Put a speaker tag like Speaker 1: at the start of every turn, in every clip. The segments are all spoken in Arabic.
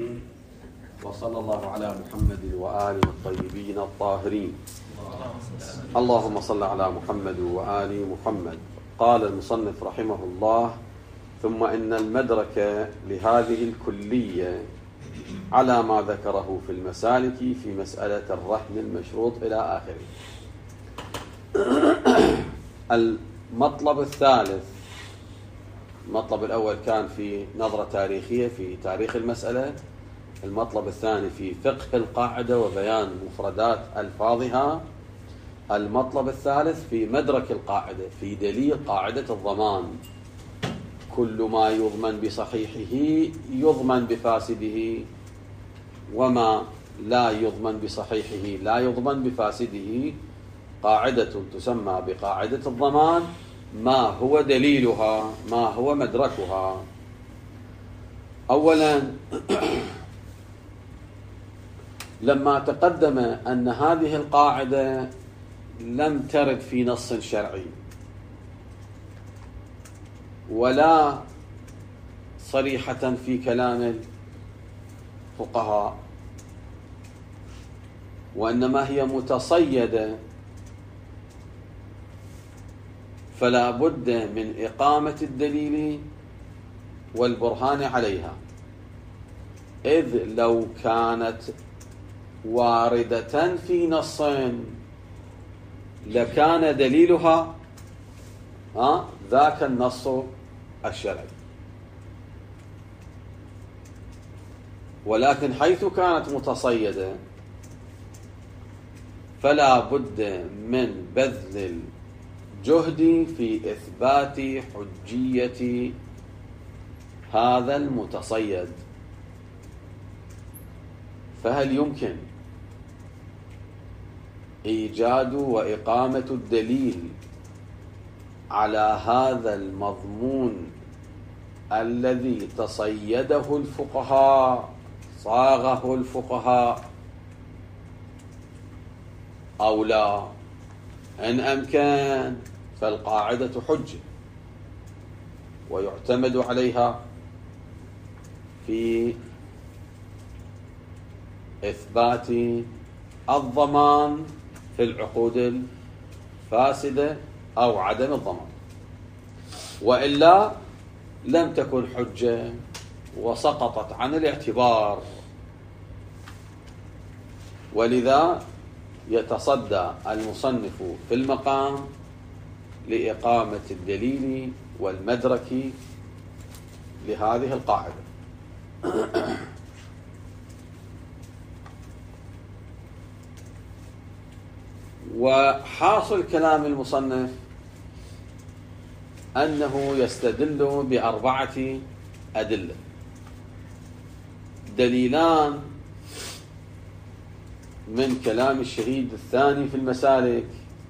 Speaker 1: العالمين، وصلى الله على محمد وآله الطيبين الطاهرين. اللهم صل على محمد وآل محمد. قال المصنف رحمه الله: ثم إن المدرك لهذه الكلية على ما ذكره في المسالك في مسألة الرهن المشروط إلى آخره. المطلب الثالث، المطلب الأول كان في نظرة تاريخية في تاريخ المسألة، المطلب الثاني في فقه القاعدة وبيان مفردات ألفاظها، المطلب الثالث في مدرك القاعدة في دليل قاعدة الضمان. كل ما يضمن بصحيحه يضمن بفاسده، وما لا يضمن بصحيحه لا يضمن بفاسده. قاعدة تسمى بقاعدة الضمان، ما هو دليلها، ما هو مدركها. أولا، لما تقدم أن هذه القاعدة لم ترد في نص شرعي ولا صريحة في كلام الفقهاء، وإنما هي متصيدة، فلا بد من إقامة الدليل والبرهان عليها، إذ لو كانت واردة في نص لكان دليلها ذاك النص الشرعي، ولكن حيث كانت متصيدة فلا بد من بذل الجهد في إثبات حجية هذا المتصيد. فهل يمكن إيجاد وإقامة الدليل على هذا المضمون الذي تصيده الفقهاء، صاغه الفقهاء، أو لا؟ إن أمكن فالقاعدة حجة ويعتمد عليها في إثبات الضمان في العقود الفاسدة أو عدم الضمان، وإلا لم تكن حجة وسقطت عن الاعتبار. ولذا يتصدى المصنف في المقام لإقامة الدليل والمدرك لهذه القاعدة. وحاصل كلام المصنف أنه يستدل بأربعة أدلة: دليلان من كلام الشهيد الثاني في المسالك،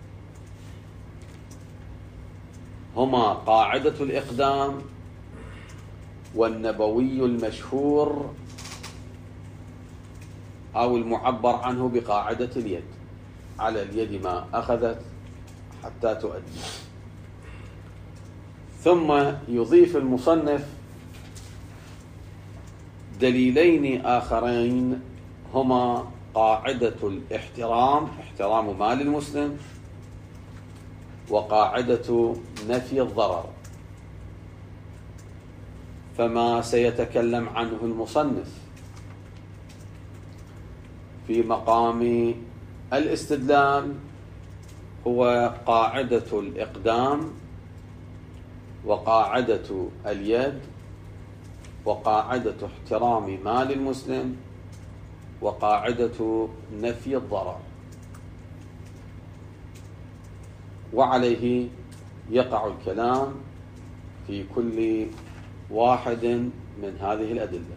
Speaker 1: هما قاعدة الإقدام والنبوي المشهور أو المعبر عنه بقاعدة اليد، على اليد ما أخذت حتى تؤدي. ثم يضيف المصنف دليلين آخرين، هما قاعدة الاحترام، احترام مال المسلم، وقاعدة نفي الضرر. فما سيتكلم عنه المصنف في مقام الاستدلال هو قاعدة الإقدام، وقاعدة اليد، وقاعدة احترام مال المسلم، وقاعدة نفي الضرر. وعليه يقع الكلام في كل واحد من هذه الأدلة.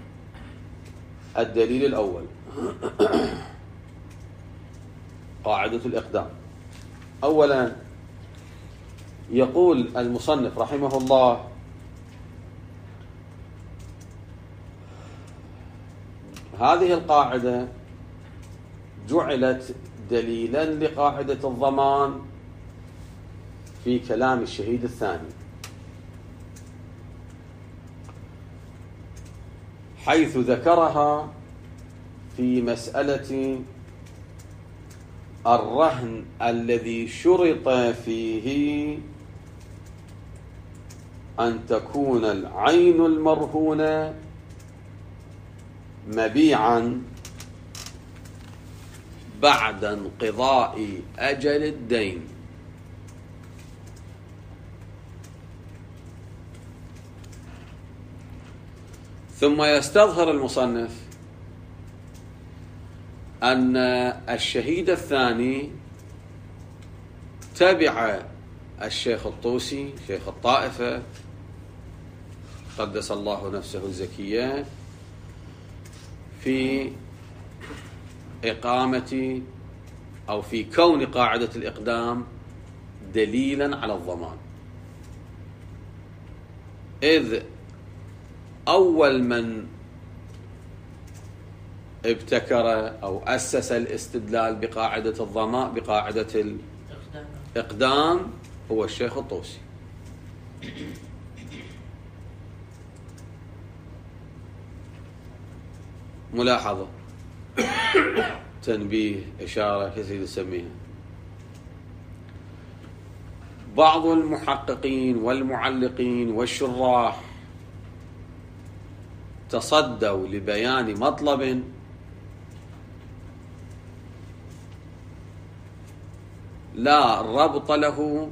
Speaker 1: الدليل الأول قاعدة الإقدام. أولا، يقول المصنف رحمه الله: هذه القاعدة جعلت دليلا لقاعدة الضمان في كلام الشهيد الثاني، حيث ذكرها في مسألة الرهن الذي شرط فيه أن تكون العين المرهونة مبيعا بعد انقضاء أجل الدين. ثم يستظهر المصنف أن الشهيد الثاني تبع الشيخ الطوسي شيخ الطائفة قدس الله نفسه الزكية في إقامة أو في كون قاعدة الإقدام دليلا على الضمان، إذ أول من ابتكر أو أسس الاستدلال بقاعدة الضمان بقاعدة الإقدام هو الشيخ الطوسي. ملاحظة، تنبيه، إشارة، كيف تسميها. بعض المحققين والمعلقين والشراح تصدوا لبيان مطلب لا ربط له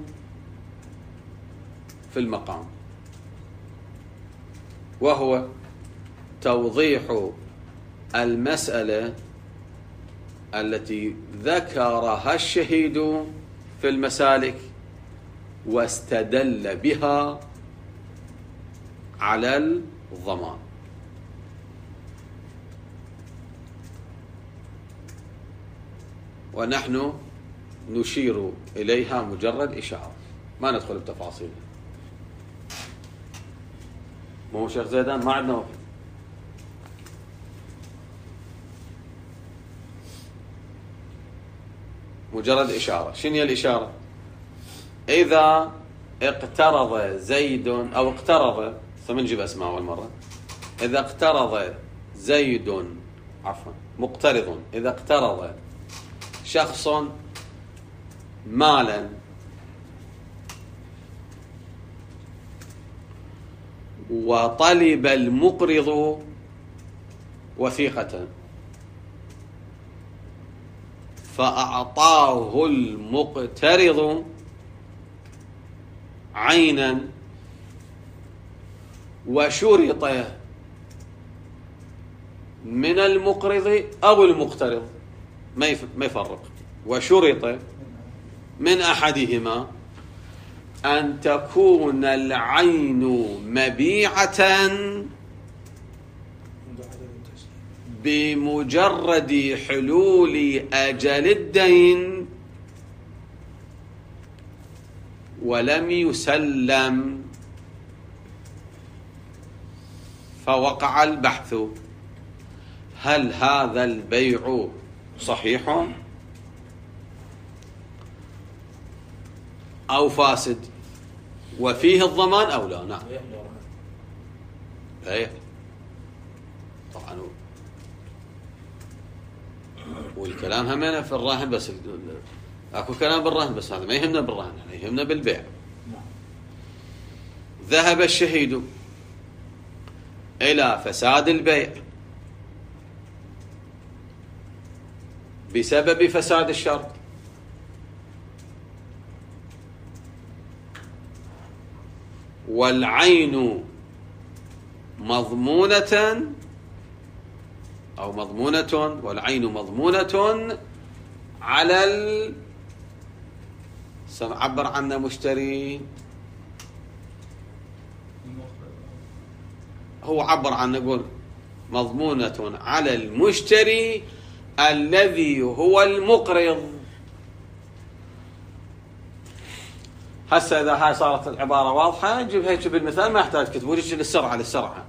Speaker 1: في المقام، وهو توضيح المسألة التي ذكرها الشهيد في المسالك واستدل بها على الضمان. ونحن نشير إليها مجرد إشارة، ما ندخل بتفاصيلها. مو شيخ زيدان ما عندنا وقت. مجرد إشارة. شنو هي الإشارة؟ إذا اقترض زيد أو اقترض، سنجيب أسماء أول مرة. إذا اقترض زيد، عفوا مقترض، إذا اقترض شخص مالا وطلب المقرض وثيقة فأعطاه المقترض عينا وشرط من المقرض أو المقترض، ما يفرق، وشرط من أحدهما أن تكون العين مبيعة بمجرد حلول أجل الدين ولم يسلم، فوقع البحث هل هذا البيع صحيح أو فاسد وفيه الضمان أو لا. نعم بيع طبعا، والكلام همنا في الراهن، بس اكو كلام بالرهن، بس هذا ما يهمنا بالرهن، يعني يهمنا بالبيع. ذهب الشهيد إلى فساد البيع بسبب فساد الشرط، والعين مضمونة أو مضمونة، والعين مضمونة على سنعبر عنه مشتري، هو عبر عنه يقول مضمونة على المشتري الذي هو المقرض. هسه إذا هاي صارت العبارة واضحة نجيب هيك بالمثال، ما يحتاج كتب، وريش للسرعة.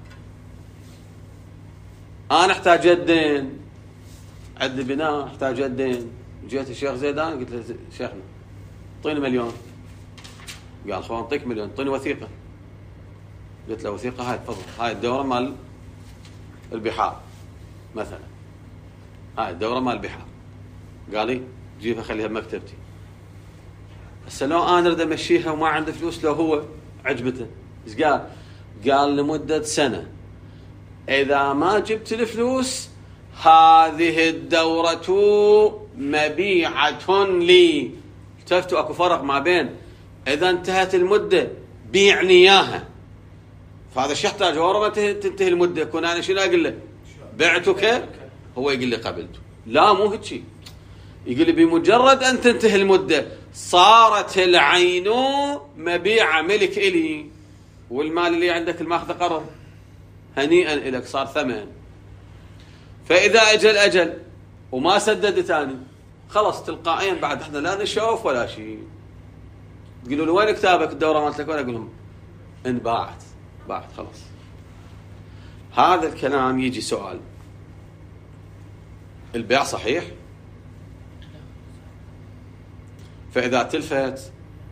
Speaker 1: أنا احتاج الدين، عد بناء احتاج الدين، جيت الشيخ زيدان قلت له شيخنا اعطيني مليون، قال خو اعطيك مليون، اعطيني وثيقة. قلت له وثيقة هاي تفضل، هاي الدورة مال البحار مثلا، هاي الدورة مال البحار، قال لي جيبها خليها بمكتبتي. هسه لو انا اريد امشيها وما عنده فلوس، لو هو عجبته ايش قال؟ قال لمدة سنة اذا ما جبت الفلوس هذه الدورة مبيعة لي. التفتوا اكو فرق ما بين اذا انتهت المدة بيعني اياها، فهذا شو يحتاج؟ ورا ما تنتهي المدة يكون انا شنو اقول له؟ بعتك؟ هو يقول لي قبلته. لا مو هيك شيء، يقول لي بمجرد ان تنتهي المدة صارت العين مبيعة ملك الي، والمال اللي عندك الماخذ قرض هنيئا لك صار ثمن. فاذا اجى الاجل وما سدد ثاني خلص تلقائيا بعد احنا لا نشوف ولا شيء. تقولوا له وين كتابك الدوره مالتك؟ وين؟ اقول لهم انباعت، باعت خلاص. هذا الكلام يجي سؤال، البيع صحيح؟ فاذا تلفت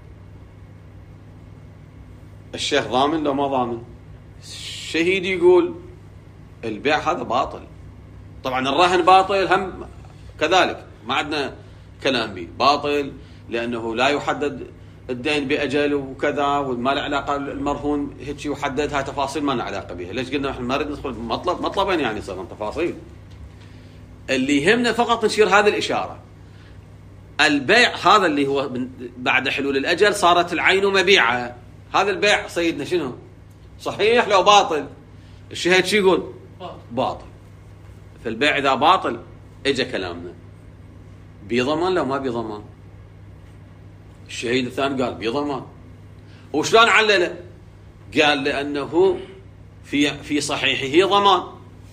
Speaker 1: الشيخ ضامن لو ما ضامن؟ الشهيد يقول البيع هذا باطل. طبعا الرهن باطل هم كذلك، ما عندنا كلام به، باطل لانه لا يحدد الدين باجل وكذا، وما له علاقه المرهون هيك يحدد، هاي تفاصيل ما لنا علاقه بها. ليش قلنا احنا ما نريد ندخل مطلبا يعني صار تفاصيل، اللي يهمنا فقط نشير هذه الاشاره. البيع هذا اللي هو بعد حلول الاجل صارت العين مبيعه، هذا البيع سيدنا شنو؟ صحيح لو باطل؟ الشهيد شو يقول؟ باطل. فالبيع اذا باطل اجى كلامنا بضمان لو ما بضمان؟ الشهيد الثاني قال بضمان. وشلون علله؟ قال لانه في صحيحه ضمان،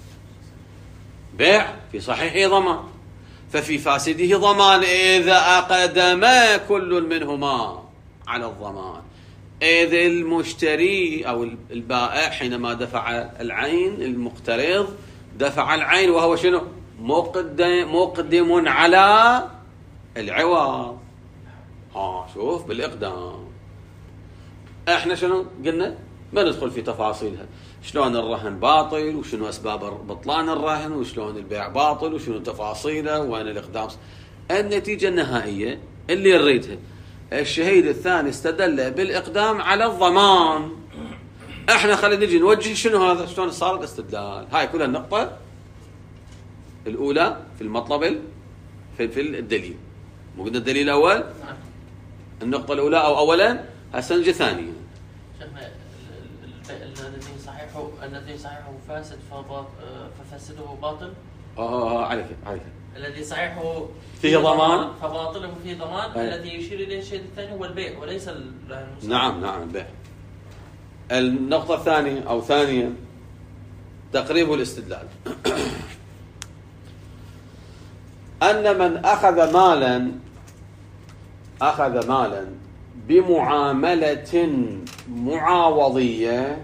Speaker 1: بيع في صحيحه ضمان، ففي فاسده ضمان اذا اقدم كل منهما على الضمان. إذ المشتري أو البائع حينما دفع العين، المقترض دفع العين وهو شنو؟ مقدم على العوض. شوف بالإقدام. احنا شنو قلنا؟ ما ندخل في تفاصيلها، شلون الرهن باطل وشنو أسباب بطلان الرهن وشلون البيع باطل وشنو تفاصيله وين الإقدام. النتيجة النهائية اللي نريدها، الشهيد الثاني استدل بالإقدام على الضمان. احنا خلينا نجي نوجه شنو هذا، شلون صار الاستدلال. هاي كلها النقطة الأولى في المطلب في الدليل. مو قلنا الدليل الأول؟ النقطة الأولى أو أولا، هسه نجي ثانيا.
Speaker 2: شيخنا الذي صحيحه فاسد ففاسده باطل.
Speaker 1: عليك
Speaker 2: الذي صحيحه
Speaker 1: فيه ضمان
Speaker 2: فباطله فيه ضمان. الذي يشير اليه الشيء الثاني هو البيع وليس الرهن.
Speaker 1: نعم البيع. النقطة الثانية أو ثانيا تقريب الاستدلال. أن من أخذ مالا بمعاملة معاوضية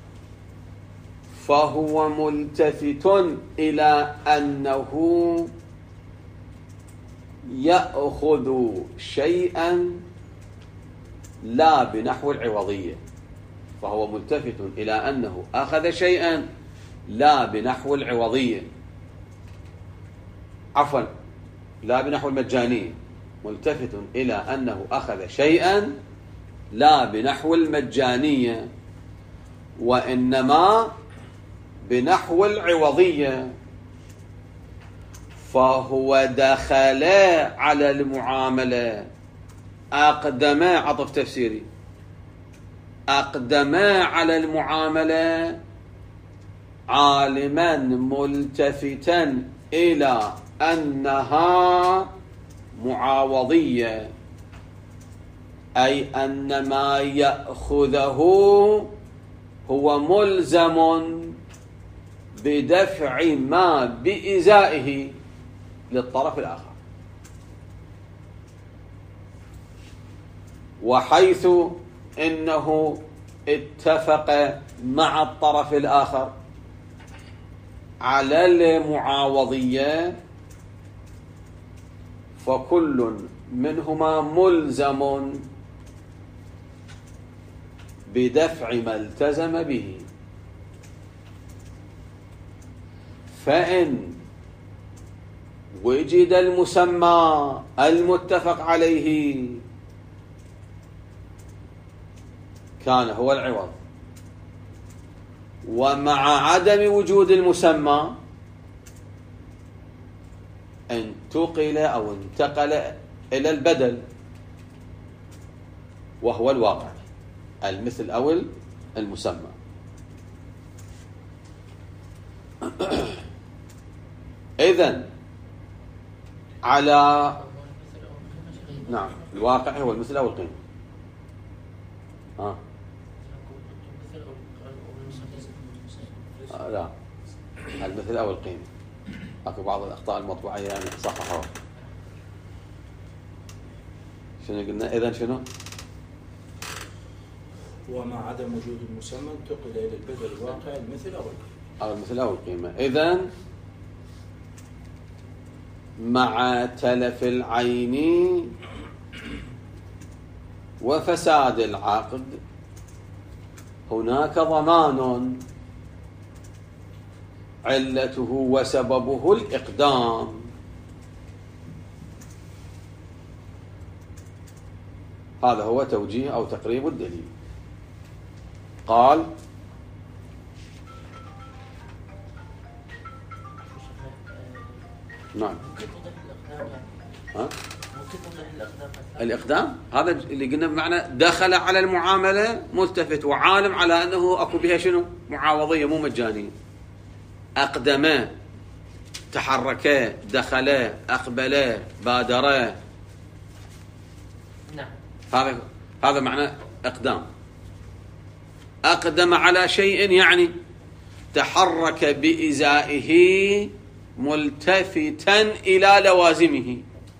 Speaker 1: فهو ملتفت إلى أنه يأخذ شيئا لا بنحو العوضية. فهو ملتفت إلى أنه أخذ شيئا لا بنحو العوضية، عفوا لا بنحو المجانية. ملتفت إلى أنه أخذ شيئا لا بنحو المجانية وإنما بنحو العوضية، فهو دخل على المعاملة، أقدم، عطف تفسيري، أقدم على المعاملة عالما ملتفتا إلى أنها معاوضية، أي أن ما يأخذه هو ملزم بدفع ما بإزائه للطرف الآخر. وحيث إنه اتفق مع الطرف الآخر على المعاوضية فكل منهما ملزم بدفع ما التزم به. فإن وجد المسمى المتفق عليه كان هو العوض، ومع عدم وجود المسمى انتقل أو انتقل إلى البدل وهو الواقع، المثل أو المسمى. إذن على نعم الواقع هو المثل أو القيمة. لا، المثل أو القيمة. أكو بعض الأخطاء المطبوعية يعني صححوها. شنو قلنا؟ إذن شنو؟
Speaker 3: ومع عدم وجود المسمى انتقل إلى البدل الواقع المثل أو القيمة.
Speaker 1: أو المثل أو القيمة. إذن مع تلف العين وفساد العقد هناك ضمان علته وسببه الإقدام. هذا هو توجيه أو تقريب الدليل. قال نعم الإقدام هذا اللي قلنا بمعنى دخل على المعاملة ملتفت وعالم على أنه أكو بها شنو معاوضية مو مجانية. أقدم، تحرك، دخل، أقبل، بادر.
Speaker 2: نعم
Speaker 1: هذا معنى إقدام. أقدم على شيء يعني تحرك بإزائه ملتفتا إلى لوازمه.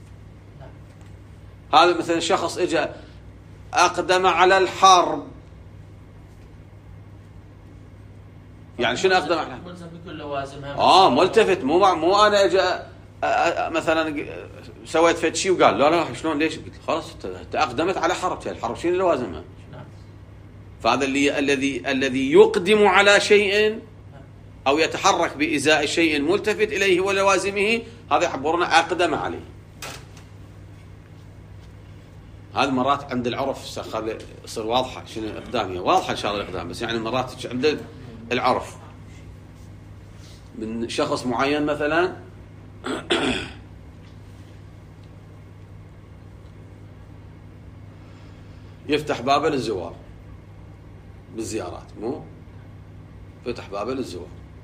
Speaker 1: هذا مثلا شخص اجى أقدم على الحرب، يعني شنو أقدم على الحرب؟
Speaker 2: ملزم بكل لوازمها.
Speaker 1: ملتفت، مو أنا اجى مثلا سويت فد شيء وقال لا شلون ليش؟ قلت خلاص انت أقدمت على حرب، الحرب شنو لوازمها؟ فهذا الذي يقدم على شيء أو يتحرك بإزاء شيء ملتفت إليه ولوازمه، هذا يعبرنا أقدم عليه. هذه مرات عند العرف يصير واضحة شنو إقدامية، واضحة إن شاء الله الإقدام، بس يعني مرات عند العرف من شخص معين مثلا يفتح بابه للزوار بالزيارات، مو فتح بابه للزوار،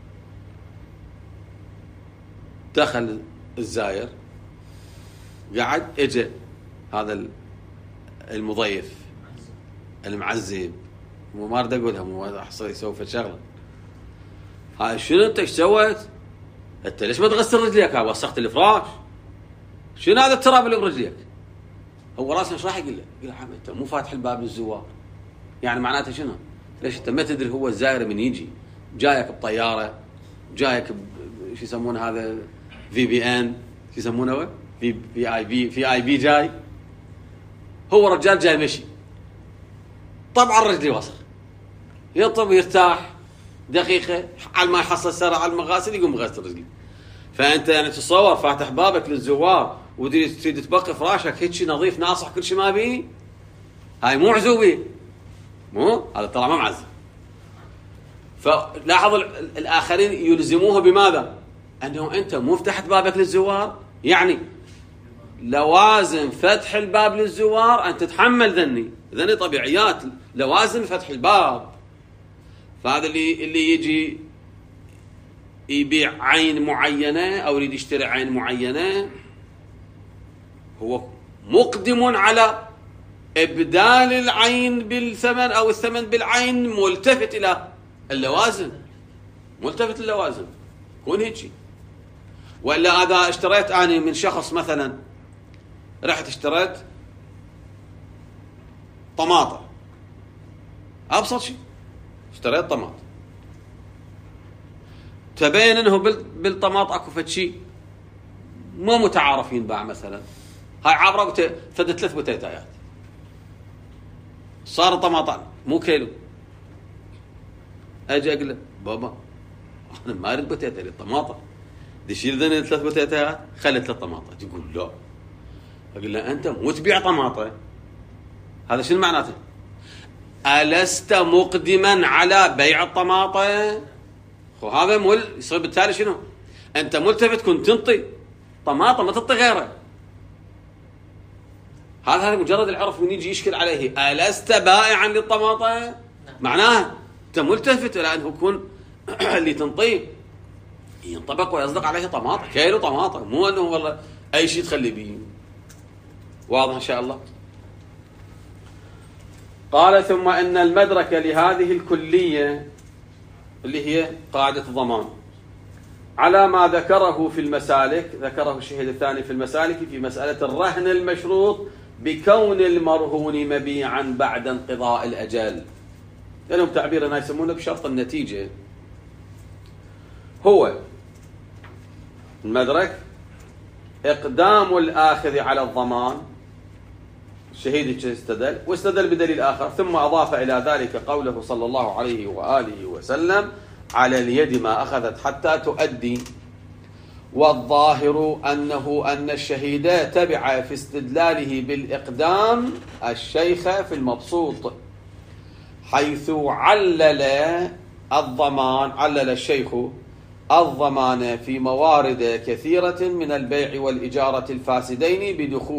Speaker 1: دخل الزاير قعد، اجى هذا المضيف المعزب، ما اريد اقولها، مو احصل يسوي في شغله. هاي شنو انت ايش سويت؟ انت ليش ما تغسل رجليك؟ وسخت الفراش؟ شنو هذا التراب اللي برجليك؟ هو راسه ايش راح يقول له؟ يقول له انت مو فاتح الباب للزوار، يعني معناته شنو؟ ليش انت ما تدري هو الزائر من يجي جايك بطياره، جايك شو يسمونه هذا VPN، شو يسمونه في اي بي جاي، هو رجال جاي مشي، طبعا رجلي وسخ، يطب يرتاح دقيقه على ما يحصل سرعه على المغاسل يقوم غسل رجلي. فانت يعني تصور فاتح بابك للزوار وتريد تبقي فراشك هيك نظيف ناصح كل شيء ما بيه، هاي مو عزوبيه، مو هذا ترى ما معزب. فلاحظ الاخرين يلزموه بماذا؟ انه انت مو فتحت بابك للزوار، يعني لوازم فتح الباب للزوار ان تتحمل ذني طبيعيات لوازم فتح الباب. فهذا اللي يجي يبيع عين معينه او يريد يشتري عين معينه هو مقدم على ابدال العين بالثمن او الثمن بالعين، ملتفت الى اللوازم، ملتفت اللوازم، كون هيك. ولا اذا اشتريت اني من شخص مثلا، رحت اشتريت طماطة، ابسط شيء اشتريت طماط، تبين انه بالطماط اكو فد شيء مو متعارفين باع، مثلا هاي عابره فد 3 بتيتايات، صار طماطان مو كيلو. اجي اقول له بابا انا ما اريد بتيتا، اريد طماطه. تشيل ذني 3 بوتيتات خلي 3 طماطة. تقول لا. أقول له أنت مو تبيع طماطة، هذا شنو معناته؟ ألست مقدما على بيع الطماطة؟ هذا يصير بالتالي شنو؟ أنت ملتفت كنت تنطي طماطة ما تنطي غيره. هذا مجرد العرف ونيجي يشكل عليه ألست بائعا للطماطة؟ معناه أنت ملتفت إلى أنه يكون اللي تنطيه ينطبق ويصدق عليه طماطة، كيلو طماطة، مو أنه والله أي شيء تخلي بيه. واضح إن شاء الله؟ قال ثم إن المدرك لهذه الكلية اللي هي قاعدة الضمان على ما ذكره في المسالك، ذكره الشهيد الثاني في المسالك في مسألة الرهن المشروط بكون المرهون مبيعا بعد انقضاء الأجل. لأنهم تعبيرنا يسمونه بشرط النتيجة. هو المدرك إقدام الآخذ على الضمان، الشهيد استدل واستدل بدليل آخر، ثم أضاف إلى ذلك قوله صلى الله عليه وآله وسلم على اليد ما أخذت حتى تؤدي. والظاهر أن الشهيد تبع في استدلاله بالإقدام الشيخ في المبسوط، حيث علل الشيخ الضمان في موارد كثيرة من البيع والإجارة الفاسدين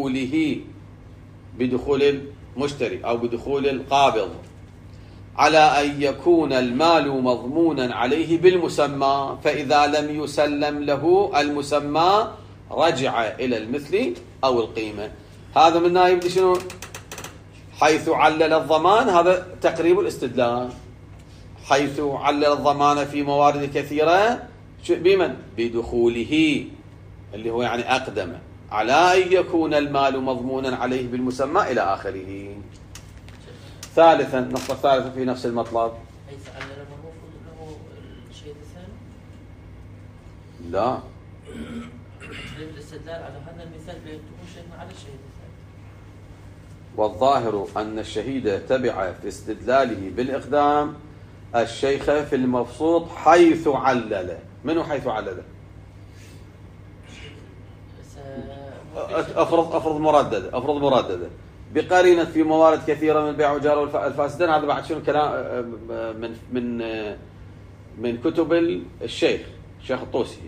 Speaker 1: بدخول المشتري أو بدخول القابض، على أن يكون المال مضمونا عليه بالمسمى، فإذا لم يسلم له المسمى رجع إلى المثل أو القيمة. هذا من نايب شنو؟ حيث علل الضمان، هذا تقريب الاستدلال، حيث علل الضمان في موارد كثيرة بمن؟ بدخوله، اللي هو يعني أقدم، على أن يكون المال مضمونا عليه بالمسمى إلى آخره. ثالثا، النقطة الثالثة في نفس المطلب،
Speaker 2: حيث علل له الشيء الثاني؟
Speaker 1: لا،
Speaker 2: الاستدلال على هذا المثال بيكتبون شيئا على الشيء الثاني.
Speaker 1: والظاهر أن الشهيد تبع في استدلاله بالإقدام الشيخ في المبسوط حيث علل. منو حيث علل؟ أفرض مرددة بقرينة في موارد كثيرة من البيع والإجارة الفاسدين. هذا بعد شنو كلام من كتب الشيخ الطوسي.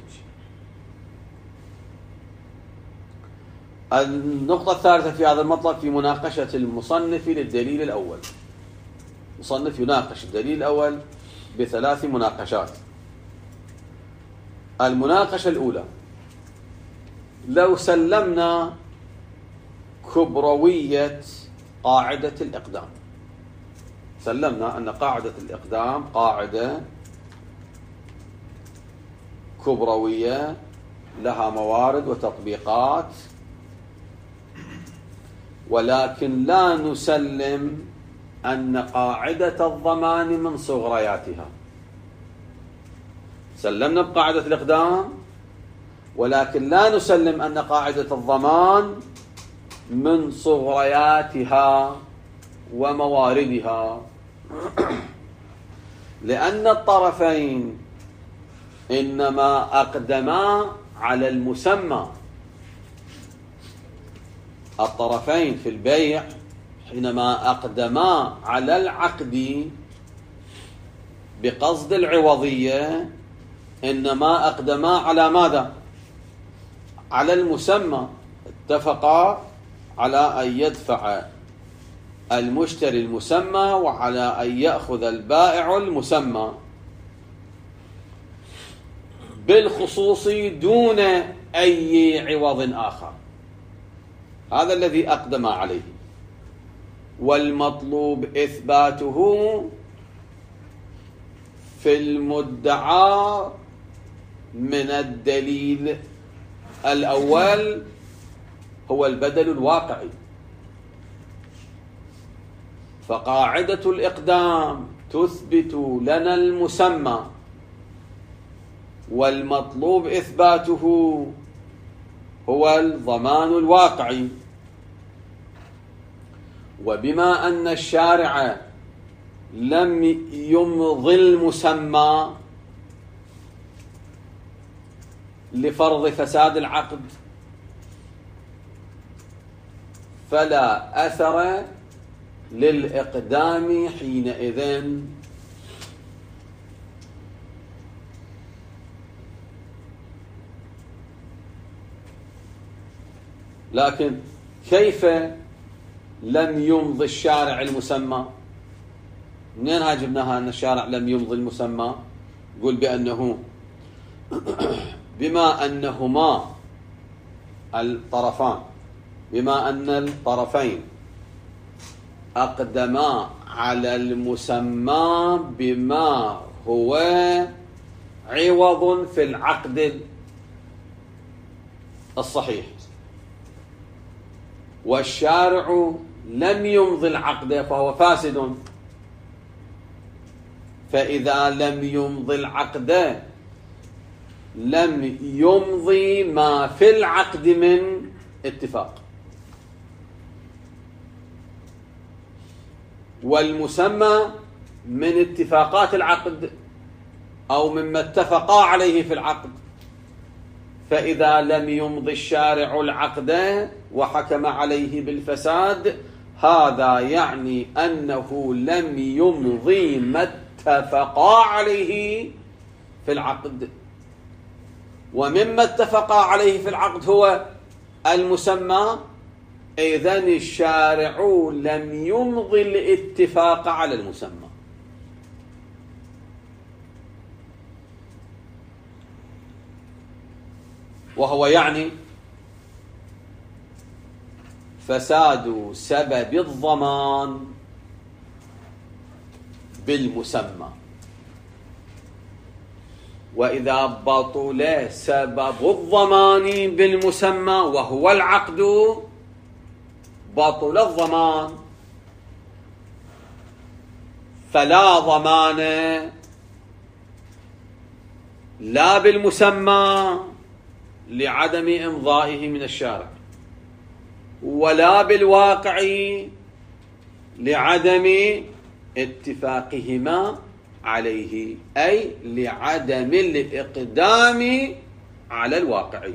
Speaker 1: النقطة الثالثة في هذا المطلب في مناقشة المصنف للدليل الأول. المصنف يناقش الدليل الأول ب3 مناقشات. المناقشة الأولى: لو سلمنا كبروية قاعدة الإقدام، سلمنا أن قاعدة الإقدام قاعدة كبروية لها موارد وتطبيقات، ولكن لا نسلم أن قاعدة الضمان من صغرياتها. سلمنا بقاعدة الإقدام، ولكن لا نسلم أن قاعدة الضمان من صغرياتها ومواردها، لأن الطرفين إنما أقدما على المسمى. الطرفين في البيع حينما أقدما على العقد بقصد العوضية إنما أقدما على ماذا؟ على المسمى. اتفقا على أن يدفع المشتري المسمى وعلى أن يأخذ البائع المسمى بالخصوص دون أي عوض آخر. هذا الذي أقدم عليه، والمطلوب إثباته في المدعى من الدليل الأول هو البدل الواقعي. فقاعدة الإقدام تثبت لنا المسمى، والمطلوب إثباته هو الضمان الواقعي. وبما أن الشارع لم يمضي المسمى لفرض فساد العقد فلا أثر للإقدام حينئذ. لكن كيف لم يمضي الشارع المسمى؟ منين هاي جبناها أن الشارع لم يمضي المسمى؟ يقول بأنه بما أنهما الطرفان، بما أن الطرفين أقدما على المسمى بما هو عوض في العقد الصحيح، والشارع لم يمضي العقد فهو فاسد، فإذا لم يمضي العقد لم يمضي ما في العقد من اتفاق، والمسمى من اتفاقات العقد أو مما اتفقا عليه في العقد، فإذا لم يمضي الشارع العقد وحكم عليه بالفساد هذا يعني أنه لم يمضي ما اتفقا عليه في العقد، ومما اتفقا عليه في العقد هو المسمى، إذن الشارع لم يمضي الاتفاق على المسمى. وهو يعني فساد سبب الضمان بالمسمى، وإذا بطل سبب الضمان بالمسمى وهو العقد بطل الضمان، فلا ضمان لا بالمسمى لعدم إمضائه من الشارع، ولا بالواقع لعدم اتفاقهما عليه، أي لعدم الإقدام على الواقع.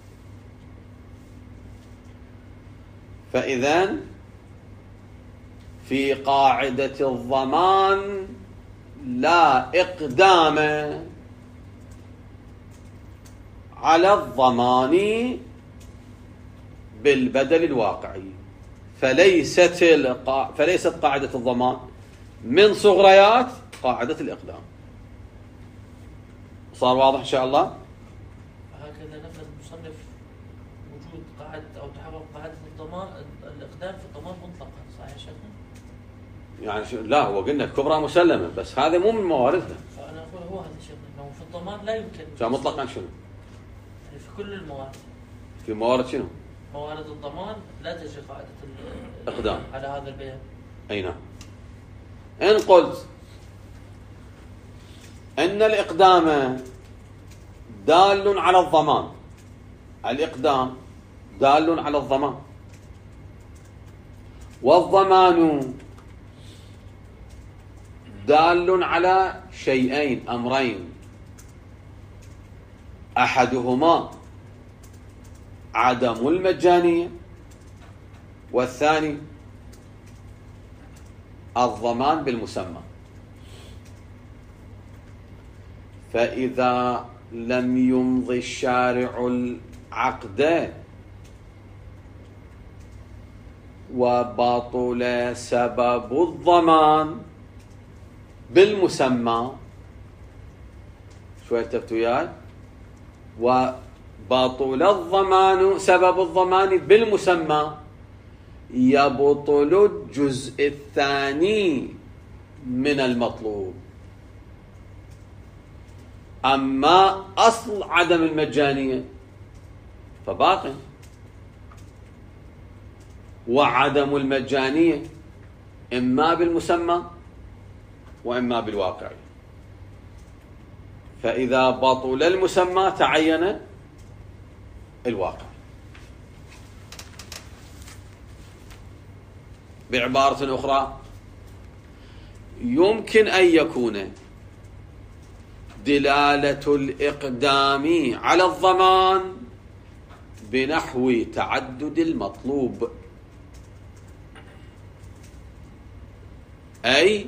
Speaker 1: فإذن في قاعدة الضمان لا إقدام على الضمان بالبدل الواقعي، فليست قاعدة الضمان من صغريات قاعدة الإقدام. صار واضح إن شاء الله؟
Speaker 2: هكذا نفذ المصنف وجود قاعدة أو تحقق قاعدة الضمان الإقدام في الضمان مطلقا، صحيح يا شيخنا؟
Speaker 1: يعني لا، هو قلنا الكبرى مسلمة بس هذا مو من مواردها.
Speaker 2: فأنا أقول هو هذا شيخنا أنه في الضمان لا يمكن
Speaker 1: مطلقا شنو؟
Speaker 2: يعني في كل الموارد. في
Speaker 1: موارد شنو؟
Speaker 2: موارد الضمان لا تجري قاعدة
Speaker 1: الإقدام
Speaker 2: على هذا البيان.
Speaker 1: أي نعم. إن قلت أن الإقدام دال على الضمان، الإقدام دال على الضمان، والضمان دال على شيئين أمرين، أحدهما عدم المجانية، والثاني الضمان بالمسمى. فإذا لم يمضي الشارع العقد وبطل سبب الضمان بالمسمى، شوية تفتويات، وبطل الضمان سبب الضمان بالمسمى، يبطل الجزء الثاني من المطلوب. أما أصل عدم المجانية فباق، وعدم المجانية إما بالمسمى وإما بالواقع، فإذا بطل المسمى تعين الواقع. بعبارة أخرى، يمكن أن يكون دلالة الإقدام على الضمان بنحو تعدد المطلوب، أي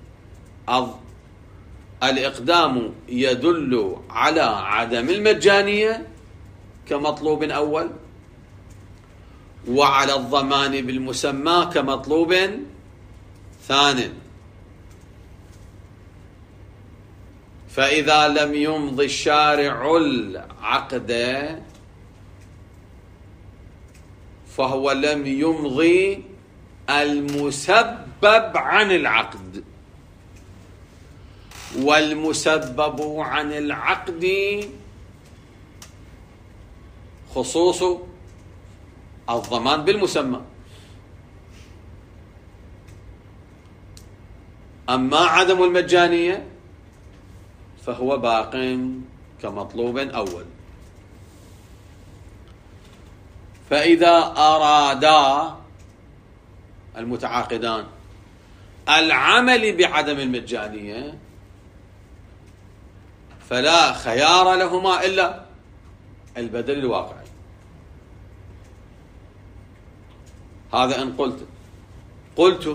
Speaker 1: الإقدام يدل على عدم المجانية كمطلوب أول، وعلى الضمان بالمسمى كمطلوب ثان. فإذا لم يمضي الشارع العقد فهو لم يمضي المسبب عن العقد، والمسبب عن العقد خصوص الضمان بالمسمى. أما عدم المجانية فهو باق كمطلوب أول. فإذا أرادا المتعاقدان العمل بعدم المجانية فلا خيار لهما إلا البدل الواقعي. هذا إن قلت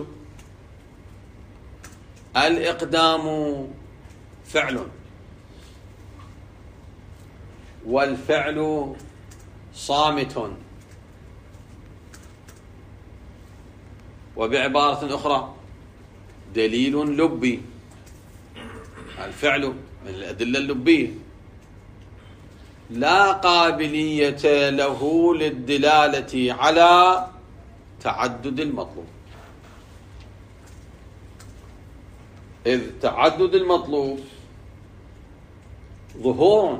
Speaker 1: الإقدام فعل، والفعل صامت، وبعبارة أخرى دليل لبي. الفعل من الأدلة اللبية لا قابلية له للدلالة على تعدد المطلوب، إذ تعدد المطلوب ظهور،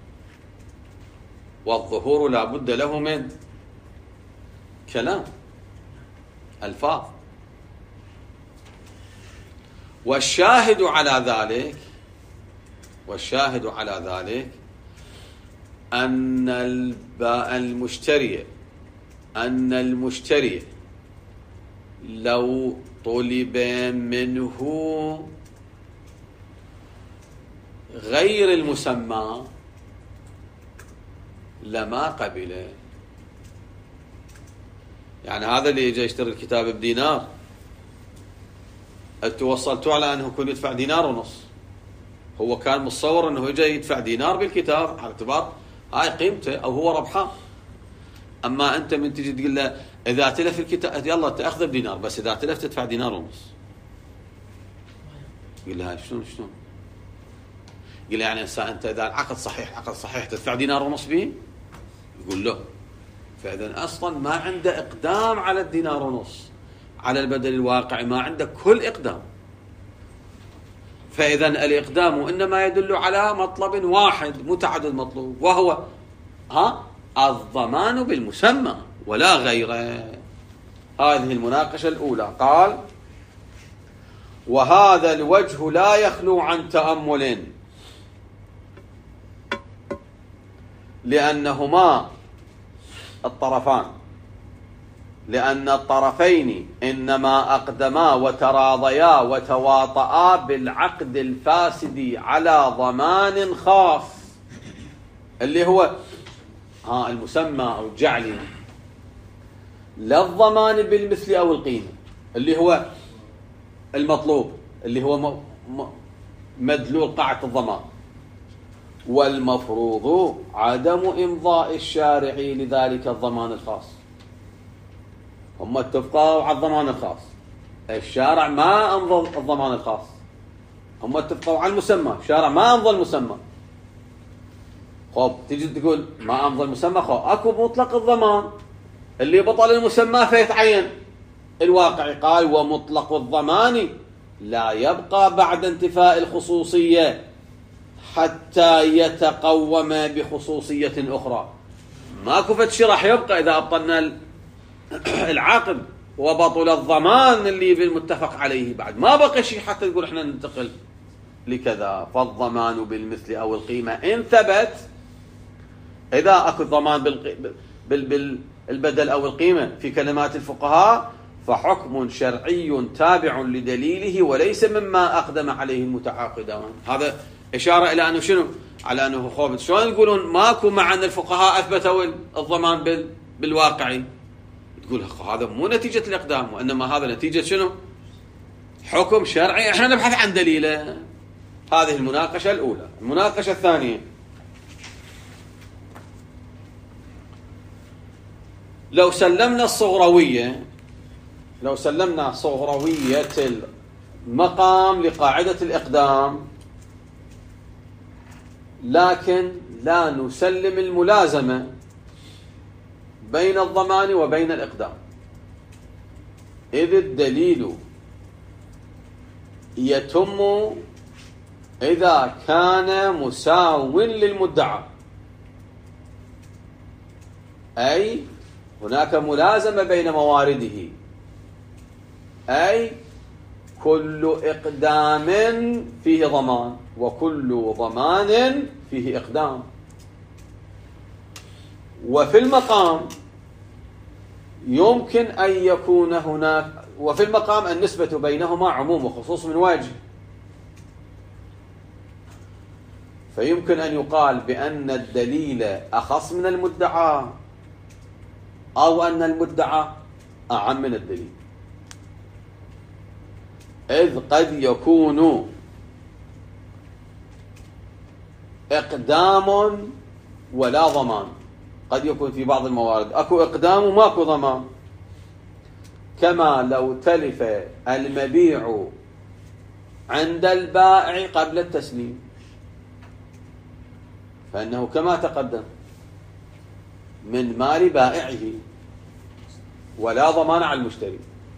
Speaker 1: والظهور لا بد له من كلام ألفاظ. والشاهد على ذلك أن المشتري لو طلب منه غير المسمى لما قبله. يعني هذا اللي يجي يشتري الكتاب بدينار، انتوا وصلتوا على انه يكون يدفع دينار ونص، هو كان متصور انه يجي يدفع دينار بالكتاب على اعتبار هاي قيمته او هو ربحان. اما انت من تجي تقول له اذا تلف الكتاب يلا تاخذه بدينار، بس اذا تلف تدفع دينار ونص. يقول له هاي شلون؟ يقول له يعني انت اذا العقد صحيح تدفع دينار ونص به؟ يقول له فاذا اصلا ما عنده اقدام على الدينار ونص، على البدل الواقعي ما عنده كل اقدام. فاذا الاقدام انما يدل على مطلب واحد متعدد مطلوب، وهو الضمان بالمسمى ولا غيره. هذه المناقشة الأولى. قال: وهذا الوجه لا يخلو عن تأمل، لأن الطرفين إنما أقدما وتراضيا وتواطئا بالعقد الفاسد على ضمان خاص، اللي هو المسمى أو الجعلي، لا الضمان بالمثل أو القيمة اللي هو المطلوب، اللي هو مدلول قاعدة الضمان. والمفروض عدم إمضاء الشارع لذلك الضمان الخاص. هم اتفقوا على الضمان الخاص، الشارع ما أمضى الضمان الخاص. هم اتفقوا على المسمى، الشارع ما أمضى المسمى. تيجي تقول ما أمضى المسمى، أكو مطلق الضمان اللي بطل المسمى فيتعين الواقع. قال: ومطلق الضمان لا يبقى بعد انتفاء الخصوصية حتى يتقوم بخصوصية أخرى. ماكو فتشي راح يبقى إذا أبطلنا العقد وبطل الضمان اللي بالمتفق عليه، بعد ما بقى شيء حتى تقول احنا ننتقل لكذا. فالضمان بالمثل أو القيمة إن ثبت، إذا أكو ضمان بالبدل أو القيمة في كلمات الفقهاء، فحكم شرعي تابع لدليله وليس مما أقدم عليه المتعاقدان. هذا إشارة إلى أنه شنو؟ على أنه خوف. شلون يقولون ماكو مع أن الفقهاء أثبتوا الضمان بالواقعي؟ تقول هذا مو نتيجة الإقدام، وإنما هذا نتيجة شنو؟ حكم شرعي احنا نبحث عن دليله. هذه المناقشة الأولى. المناقشة الثانية، لو سلمنا صغروية المقام لقاعدة الإقدام، لكن لا نسلم الملازمة بين الضمان وبين الإقدام، إذ الدليل يتم إذا كان مساو للمدعى، أي هناك ملازمة بين موارده، أي كل إقدام فيه ضمان وكل ضمان فيه إقدام. وفي المقام يمكن أن يكون هناك، وفي المقام النسبة بينهما عموم وخصوص من وجه، فيمكن أن يقال بأن الدليل أخص من المدعى، أو أن المدعى أعم من الدليل، إذ قد يكون إقدام ولا ضمان. قد يكون في بعض الموارد أكو إقدام وماكو ضمان، كما لو تلف المبيع عند البائع قبل التسليم، فإنه كما تقدم من مال بائعه ولا ضمان على المشتري.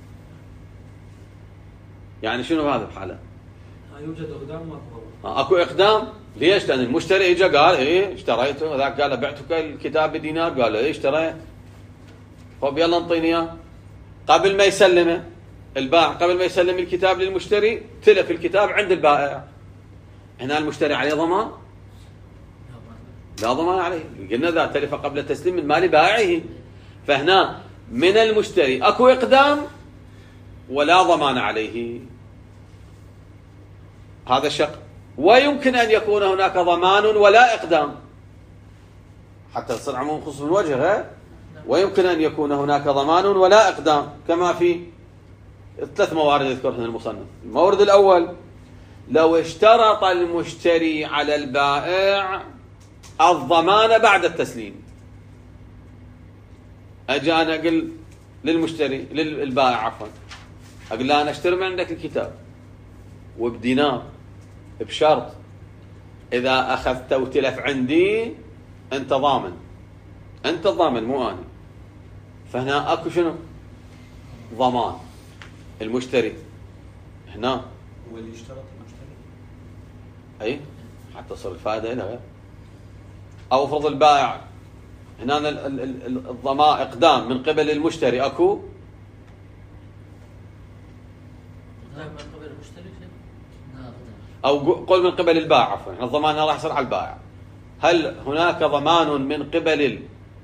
Speaker 1: يعني شنو هذا الحالة؟
Speaker 4: يوجد إقدام ماكو
Speaker 1: أكو إقدام. ليش؟ لأن المشتري إجا قال إيه اشتريته، ذاك قال بعتك الكتاب بدينار، قال إيه اشتريت، طب يلا انطيني إياه. قبل ما يسلمه البائع، قبل ما يسلم الكتاب للمشتري، تلف الكتاب عند البائع. هنا المشتري عليه ضمان؟ لا ضمان عليه. قلنا ذا تلف قبل التسليم من مال بائعه، فهنا من المشتري أكو إقدام ولا ضمان عليه. هذا الشق. ويمكن أن يكون هناك ضمان ولا إقدام، حتى تصير عموم خصوص من وجهه. ويمكن أن يكون هناك ضمان ولا إقدام، كما في 3 موارد يذكرها المصنف. المورد الأول، لو اشترط المشتري على البائع الضمان بعد التسليم. أجي أنا أقول للمشتري للبائع عفوا، أقول له أنا أشتري من عندك الكتاب وبدينار، بشرط إذا أخذته وتلف عندي أنت ضامن، أنت الضامن مو أنا. فهنا أكو شنو؟ ضمان المشتري. هنا
Speaker 3: هو اللي اشترط المشتري،
Speaker 1: أي حتى تصير الفائدة هنا غير. أو فرض البائع، هنا الضمان إقدام من قبل المشتري أكو، أو قول من قبل البائع عفوا، الضمان راح يصير على البائع. هل هناك ضمان من قبل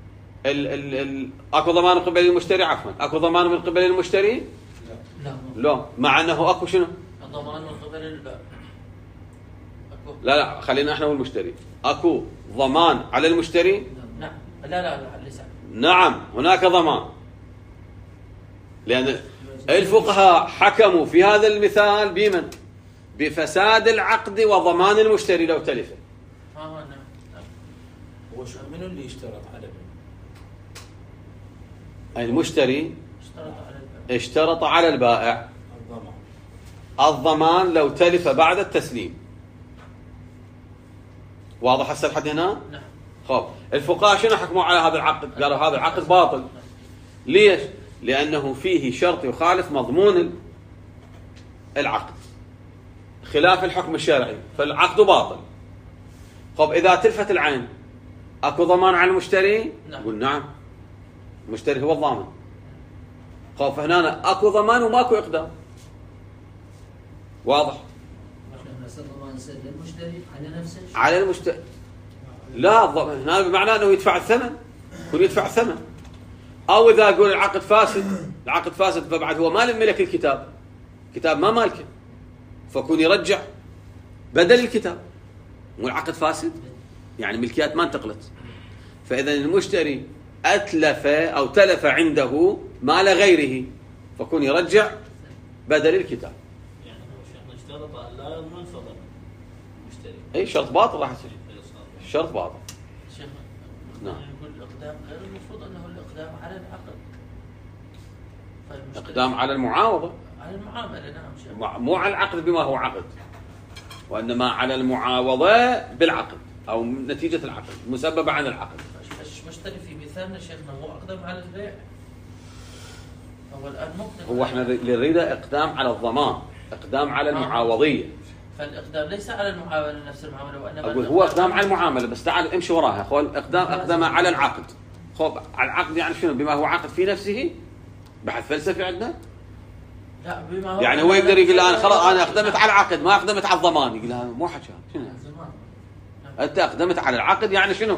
Speaker 1: أكو ضمان من قبل المشتري عفوا، أكو ضمان من قبل المشتري؟ لا، مع أنه أكو شنو؟
Speaker 2: الضمان من قبل البائع.
Speaker 1: لا خلينا احنا والمشتري. أكو ضمان على المشتري؟
Speaker 2: نعم. لا ليس.
Speaker 1: نعم هناك ضمان، لأن الفقهاء حكموا في هذا المثال بمن؟ بفساد العقد وضمان المشتري لو تلفه.
Speaker 2: نعم.
Speaker 3: هو منو اللي اشترط على
Speaker 1: المشتري اشترط على البائع الضمان لو تلف بعد التسليم. واضح هسه لحد هنا؟
Speaker 2: نعم.
Speaker 1: خب الفقهاء شنو حكموا على هذا العقد؟ قالوا هذا العقد باطل. ليش؟ لأنه فيه شرط يخالف مضمون العقد، خلاف الحكم الشرعي، فالعقد باطل. خب إذا تلفت العين أكو ضمان على المشتري؟ نقول نعم، المشتري هو الضامن. خب فهنا أكو ضمان وماكو إقدام. واضح؟
Speaker 4: المشتري على نفسه
Speaker 1: على المشتري. لا هنا بمعنى أنه يدفع الثمن، يكون يدفع الثمن. أو إذا أقول العقد فاسد فبعد هو ما ملك الكتاب ما مالكه، فكون يرجع بدل الكتاب. مو العقد فاسد، يعني ملكيات ما انتقلت. فإذا المشتري أتلف أو تلف عنده مال غيره، فكون يرجع بدل الكتاب.
Speaker 5: يعني هو شيخنا اشترط لا ينفض المشتري.
Speaker 1: أي شرط باطل راح يصير، شرط باطل.
Speaker 2: شيخنا
Speaker 1: نعم.
Speaker 2: يقول الإقدام غير المفروض أنه الإقدام على العقد.
Speaker 1: إقدام على المعاوضة،
Speaker 2: على المعاملة. نعم شيخ.
Speaker 1: مو على العقد بما هو عقد، وإنما على المعاوضة بالعقد أو نتيجة العقد مسببة عن العقد.
Speaker 2: مشتري في مثالنا شيخنا هو أقدم على البيع، هو الآن مقدم.
Speaker 1: هو احنا اللي نريده إقدام على الضمان، إقدام على المعاوضية.
Speaker 2: فالإقدام ليس على المعاملة نفس المعاملة، وإنما
Speaker 1: أقول هو إقدام على المعاملة، بس تعال امشي وراها. خل أقدم على العقد. خب على العقد يعني شنو؟ بما هو عقد في نفسه. بحث فلسفي عندنا.
Speaker 2: لا بما هو
Speaker 1: يعني هو يقدر يقول الآن خلاص أنا أقدمت على العقد ما أقدمت على الضمان. يقول هذا مو حكي شنو؟ أنت أقدمت على العقد يعني شنو؟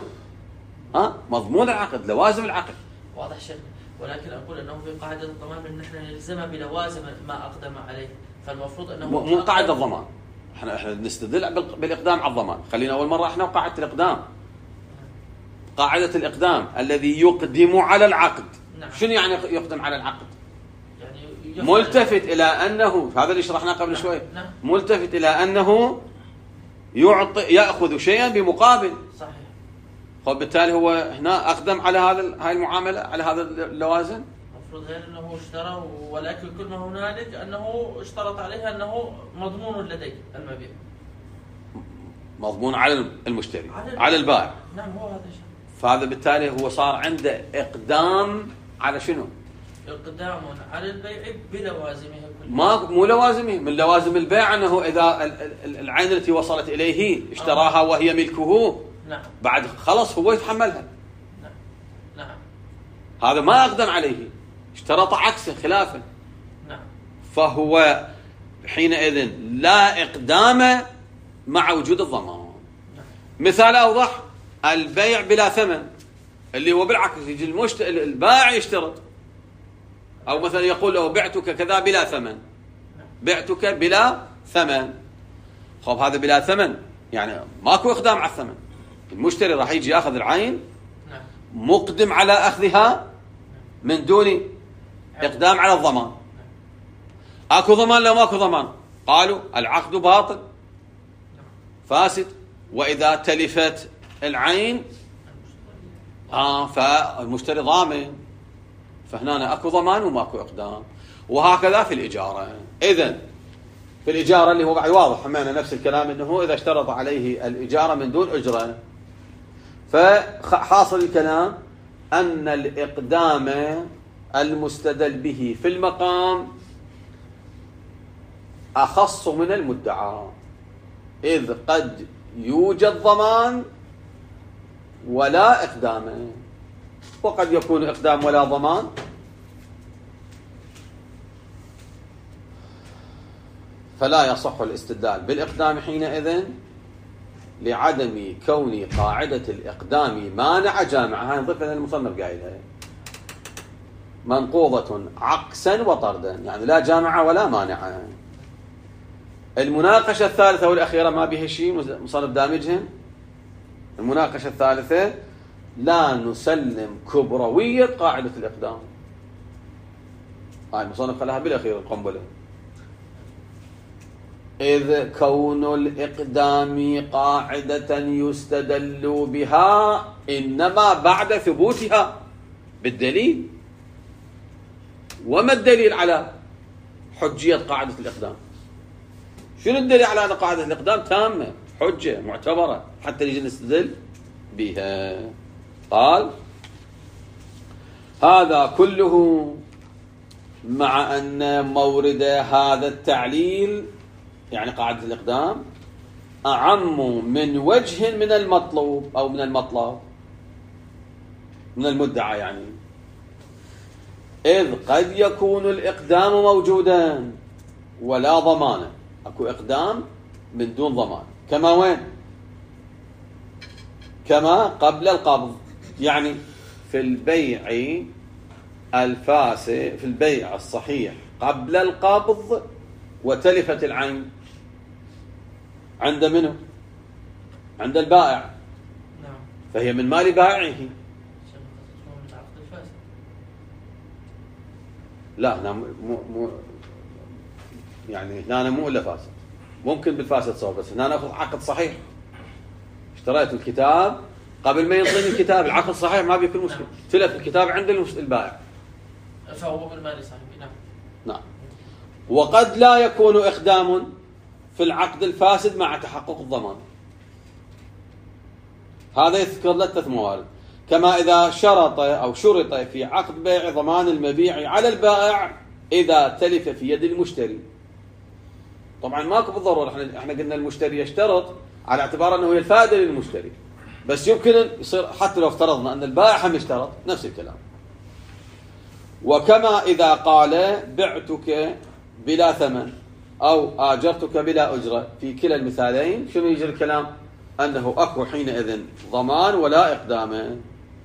Speaker 1: مضمون العقد، لوازم العقد.
Speaker 2: واضح شيخ، ولكن أقول أنه في قاعدة الضمان أن نحن نلزم بلوازم ما أقدم عليه، فالمفروض أنه
Speaker 1: مو قاعدة الضمان. احنا نستدل بالإقدام على الضمان. خلينا أول مرة احنا وقاعدة الإقدام. قاعدة الإقدام الذي يقدم على العقد. نعم. شنو يعني يقدم على العقد؟ يعني ملتفت إلى أنه هذا اللي شرحناه قبل شوي.
Speaker 2: نعم.
Speaker 1: ملتفت إلى أنه يأخذ شيئا بمقابل.
Speaker 2: صحيح.
Speaker 1: فبالتالي هو هنا أقدم على هاي المعاملة، على هذا اللوازم.
Speaker 2: المفروض غير أنه اشترى، ولكن كل ما هنالك أنه اشترط عليها أنه مضمون لديه المبيع.
Speaker 1: مضمون على المشتري، على البائع.
Speaker 2: نعم هو هذا الشيء.
Speaker 1: فهذا بالتالي هو صار عنده إقدام على شنو؟
Speaker 2: إقدام على البيع بلوازمه كلها.
Speaker 1: مو لوازمه، من لوازم البيع أنه إذا العين التي وصلت إليه اشتراها وهي ملكه. نعم. بعد خلص هو يتحملها.
Speaker 2: نعم. نعم.
Speaker 1: هذا ما أقدم عليه، اشترط عكسه خلافه.
Speaker 2: نعم.
Speaker 1: فهو حينئذ لا إقدام مع وجود الضمان. نعم. مثال أوضح البيع بلا ثمن، اللي هو بالعكس يجي البائع يشترط، أو مثلا يقول له بعتك كذا بلا ثمن. بعتك بلا ثمن. خب هذا بلا ثمن يعني ماكو إقدام على الثمن. المشتري راح يجي ياخذ العين مقدم على أخذها من دون إقدام على الضمان. أكو ضمان لو ماكو ضمان؟ قالوا العقد باطل فاسد، وإذا تلفت العين فالمشتري ضامن. فهنا أكو ضمان وماكو إقدام. وهكذا في الإجارة. إذن في الإجارة اللي هو بعد واضح همنا نفس الكلام، أنه إذا اشترط عليه الإجارة من دون أجرة، فحاصل الكلام أن الإقدام المستدل به في المقام أخص من المدعى، إذ قد يوجد ضمان ولا إقدام، وقد يكون إقدام ولا ضمان. فلا يصح الاستدلال بالإقدام حينئذ لعدم كون قاعدة الإقدام مانع جامعة. هاي نضيفها المصنف قايلها منقوضة عكسا وطردا، يعني لا جامعة ولا مانعة. المناقشة الثالثة والأخيرة ما بها شيء مصنف دامجهن. المناقشة الثالثة لا نسلم كبروية قاعدة الإقدام. هاي المصنف خلاها بالأخير القنبلة. إذ كون الإقدام قاعدة يستدل بها إنما بعد ثبوتها بالدليل. وما الدليل على حجية قاعدة الإقدام؟ شنو الدليل على أن قاعدة الإقدام تامة حجة معتبرة حتى نجي نستدل بها؟ قال هذا كله مع أن مورد هذا التعليل يعني قاعدة الإقدام أعم من وجه من المطلوب أو من المطلب من المدعى، يعني إذ قد يكون الإقدام موجودا ولا ضمان. أكو إقدام من دون ضمان، كما وين؟ كما قبل القبض، يعني في البيع الفاسد، في البيع الصحيح قبل القبض وتلفت العين عند منه؟ عند البائع،
Speaker 2: نعم.
Speaker 1: فهي من مال بائعه.
Speaker 2: عشان تكون من العقد الفاسد.
Speaker 1: لا هنا يعني هنا مو الا فاسد، ممكن بالفاسد صار، بس هنا ناخذ عقد صحيح. اشتريت الكتاب قبل ما ينطيني الكتاب، العقد صحيح ما بيكون مشكله، تلف الكتاب عند البائع
Speaker 2: فهو بالمال صحيح. نعم.
Speaker 1: نعم. وقد لا يكون إقدام في العقد الفاسد مع تحقق الضمان. هذا يذكر له 3 موارد، كما إذا شرط أو شرط في عقد بيع ضمان المبيع على البائع إذا تلف في يد المشتري. طبعا ماكو بالضرورة، احنا قلنا المشتري يشترط على اعتبار أنه هي الفائدة للمشتري، بس يمكن يصير حتى لو افترضنا أن البائع هم يشترط نفس الكلام. وكما إذا قال بعتك بلا ثمن أو آجرتك بلا أجرة، في كلا المثالين شنو يجري الكلام؟ أنه أكو حينئذ ضمان ولا إقدام.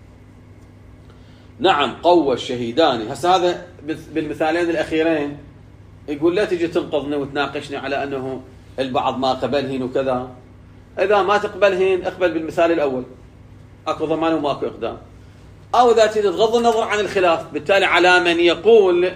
Speaker 1: نعم. قوى الشهيدان. هسه هذا بالمثالين الأخيرين يقول لا تجي تنقضني وتناقشني على أنه البعض ما قبلهن وكذا. إذا ما تقبلهن اقبل بالمثال الأول، أكو ضمان وماكو إقدام. أو إذا تريد تغض النظر عن الخلاف، بالتالي على من يقول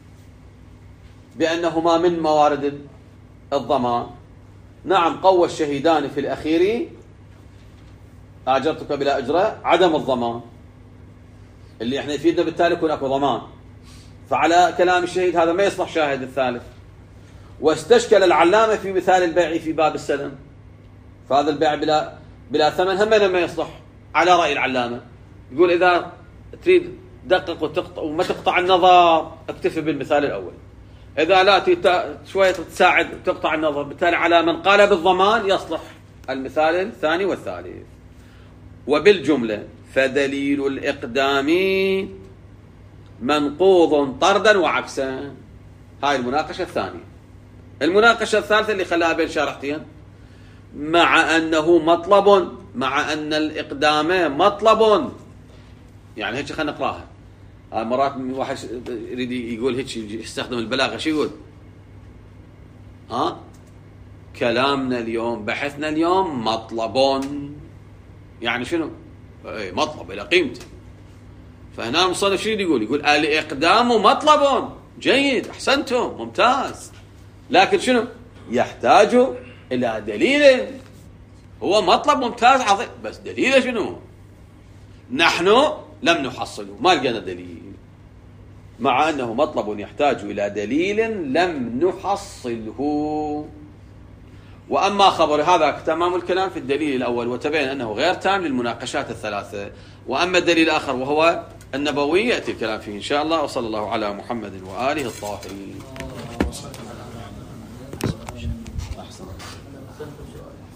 Speaker 1: بأنهما من موارد الضمان. نعم. قوى الشهيدان في الأخير آجرتك بلا أجرة عدم الضمان، اللي احنا يفيدنا بالتالي يكون أكو ضمان، فعلى كلام الشهيد هذا ما يصلح شاهد الثالث. واستشكل العلامة في مثال البيع في باب السلم، فهذا البيع بلا ثمن هم ما يصلح على رأي العلامة. يقول إذا تريد دقق وتقطع وما تقطع النظر اكتفي بالمثال الأول، إذا لا شوية تساعد وتقطع النظر، بالتالي على من قال بالضمان يصلح المثال الثاني والثالث. وبالجملة فدليل الإقدام منقوض طردا وعكسا. هاي المناقشة الثانية. المناقشة الثالثة اللي خلاها بين شارحتين، مع أنه مطلب، مع أن الإقدام مطلب. يعني هيك خلينا نقراها. مرات واحد يريد يقول هيك يستخدم البلاغة، شو يقول؟ كلامنا اليوم، بحثنا اليوم مطلب، يعني شنو؟ مطلب إلى قيمته. فهنا المصنف شو يقول؟ يقول الإقدام مطلب. جيد، أحسنتم، ممتاز، لكن شنو؟ يحتاج إلى دليل. هو مطلب ممتاز عظيم، بس دليله شنو؟ نحن لم نحصله، ما لقينا دليل. مع أنه مطلب يحتاج إلى دليل لم نحصله. وأما خبر هذا تمام الكلام في الدليل الأول، وتبين أنه غير تام للمناقشات الثلاثة. وأما الدليل الآخر وهو النبوي يأتي الكلام فيه إن شاء الله. وصلى الله على محمد وآله الطاهرين.